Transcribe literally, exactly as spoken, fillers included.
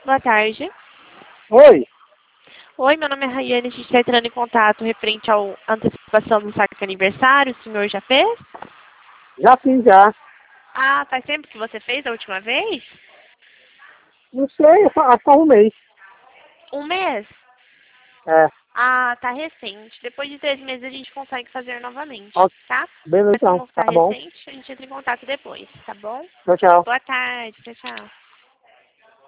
Boa tarde. Oi, Oi, meu nome é Rayane, a gente está entrando em contato referente à antecipação do saque de aniversário, o senhor já fez? já fiz já. Ah, faz tempo que você fez a última vez? Não sei, só- acho que há um mês. Um mês? É, Ah, tá recente. Depois de três meses a gente consegue fazer novamente, ó, tá? beleza Mas então, como tá tá bom. recente, a gente entra em contato depois, tá bom? Tchau, tchau. Boa tarde, tchau, tchau.